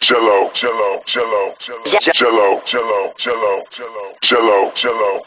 Jello, Jello, Jello, Jello, Jello, Jello, Jello, Jello, Jello,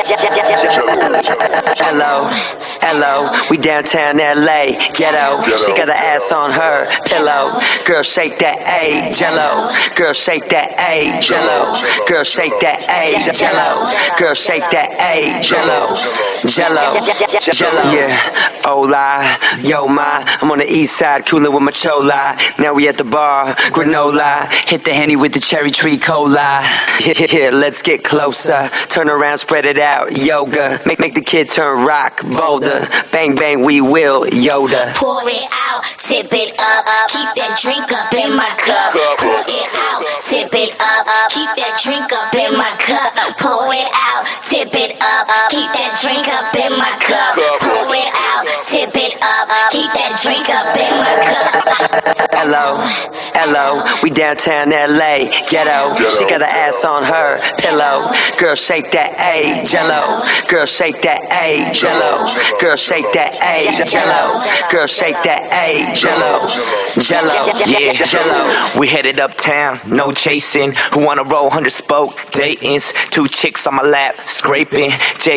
Jello. Hello, hello, we downtown LA, ghetto. She got her ass on her pillow. Girl, shake that A, Jello. Girl, shake that A, Jello. Girl, shake that A, Jello. Girl, shake that A, Jello. Jello, Jello. Yeah, hola, yo ma. I'm on the east side, cooling with my chola. Now we at the bar, granola. Hit the Henny with the cherry tree cola. Yeah, let's get closer. Turn around, spread it out, yoga. Make the kid turn rock, boulder. Bang, bang, we will, Yoda. Pour it out, tip it up. Keep that drink up in my cup. Pour it out, tip it up. Keep that drink up in my cup. Pour it out, tip it up. Keep that drink up in my cup. Pour it out, tip it up. Keep that drink up in my cup. Hello, hello, we downtown LA, ghetto. She got her ass on her pillow. Girl, shake that A, Jello. Girl, shake that A, Jello. Girl, shake that A, Jello. Girl, shake that A, Jello. Jello, yeah, Jello. We headed uptown, no chasing. Who wanna roll 100 spoke? Dayton's. 2 chicks on my lap, scraping.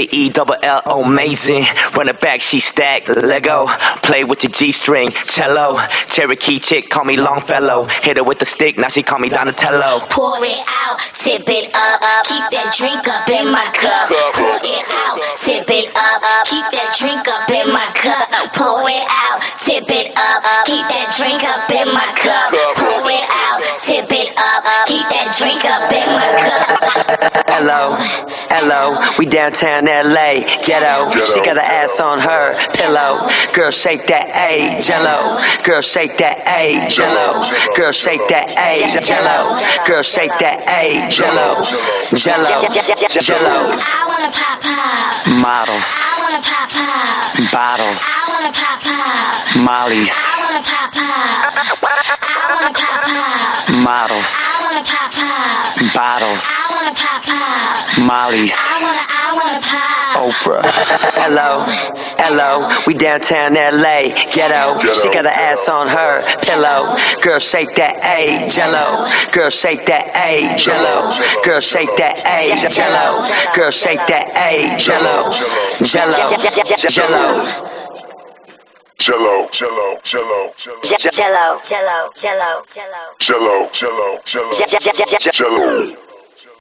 Jello, amazing. Run it back, she stacked. Lego. Play with your G-string, cello. Cherokee chick, call me Longfellow. Hit her with the stick, now she call me Donatello. Pour it out, tip it up. Keep that drink up in my cup. Pour it out, tip it up. Keep that drink up in my cup. Pour it out, tip it up. Keep that drink up in my cup. Pour it out, tip it up. Keep that drink up in my cup. Hello, hello, we downtown LA, ghetto. She got her ass on her pillow. Girl, shake that A, Jello. Girl, shake that A, Jello. Girl, shake that A, Jello. Girl, shake that A, Jello. Jello, Jello. I wanna pop pop. Models, I wanna pop pop. bottles, I wanna pop pop. mollies, I wanna pop pop. I wanna pop pop. models, I wanna pop pop. bottles, I wanna pop pop. mollies, I wanna pop. Oprah. Hello, hello, we downtown LA, ghetto. She got her ass on her pillow. Girl, shake that A, Jello. Girl, shake that A, Jello. Girl, shake that A, Jello. Girl, shake that A, Jello. Jello, Jello. Jello, Jello, Jello, Jello, Jello, Jello, Jello. Jello, Jello, Jello, Jello.